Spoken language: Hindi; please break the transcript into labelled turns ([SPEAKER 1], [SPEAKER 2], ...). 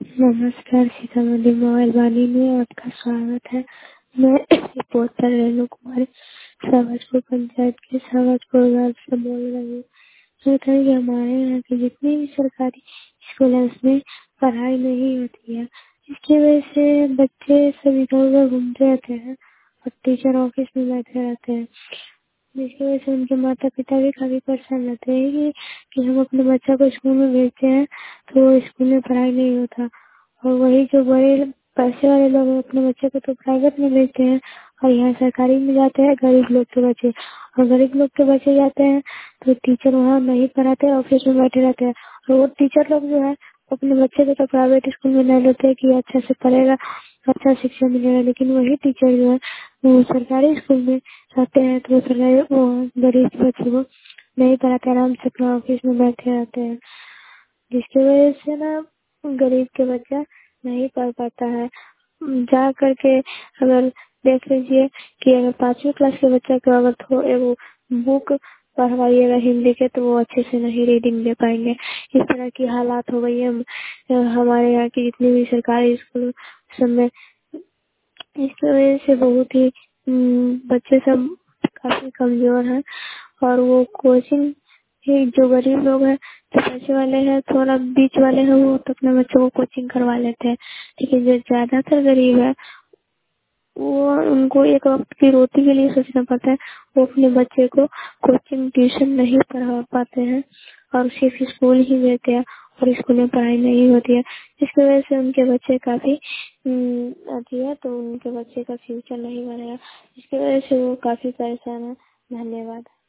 [SPEAKER 1] नमस्कार, सीतामढ़ी मोबाइल वाणी में आपका स्वागत है। मैं रिपोर्टर रेणु कुमारी सावजपुर पंचायत के सावजपुर गांव से बोल रही हूँ। होता है कि हमारे यहाँ की जितनी भी सरकारी स्कूल है उसमें पढ़ाई नहीं होती है। इसकी वजह से बच्चे सभी इधर उधर घूमते रहते हैं और टीचर ऑफिस में बैठे रहते हैं, जिसकी वजह से उनके माता पिता भी काफी परेशान रहते हैं कि हम अपने बच्चा को स्कूल में भेजते हैं तो स्कूल में पढ़ाई नहीं होता। और वही जो बड़े पैसे वाले लोग हैं, अपने बच्चे को तो प्राइवेट में भेजते हैं और यहाँ सरकारी में जाते हैं गरीब लोग के बच्चे। और गरीब लोग के बच्चे जाते हैं तो टीचर वहाँ नहीं पढ़ाते, ऑफिस में बैठे रहते हैं। और वो टीचर लोग जो है अपने बच्चे को तो प्राइवेट स्कूल में नहीं लेते कि अच्छा से पढ़ेगा, अच्छा शिक्षा मिलेगा, लेकिन वही टीचर जो है वो सरकारी स्कूल में रहते हैं तो वो सरकारी वो गरीब बच्चों को नहीं पढ़ाते, आराम से अपना ऑफिस में बैठे रहते हैं, जिसकी वजह से ना गरीब के बच्चा नहीं पढ़ पाता है। जा करके अगर देख लीजिए कि अगर 5वीं क्लास के बच्चा को अगर वो बुक पढ़वाइएगा हिंदी के तो वो अच्छे से नहीं रीडिंग दे पाएंगे। इस तरह की हालात हो गई है हमारे यहाँ की जितनी भी सरकारी स्कूल सब में। इसकी वजह से बहुत ही बच्चे सब काफी कमजोर हैं। और वो कोचिंग ही जो गरीब लोग हैं, जो पैसे वाले हैं, थोड़ा बीच वाले हैं, वो तो अपने बच्चों को कोचिंग करवा लेते हैं। लेकिन जो ज्यादातर गरीब है वो उनको एक वक्त की रोटी के लिए सोचना पड़ता है। वो अपने बच्चे को कोचिंग ट्यूशन नहीं पढ़ा पाते हैं और सिर्फ स्कूल ही भेजते हैं और स्कूल में पढ़ाई नहीं होती है। इसकी वजह से उनके बच्चे काफी अति है, तो उनके बच्चे का फ्यूचर नहीं बनेगा। इसकी वजह से वो काफी परेशान है। धन्यवाद।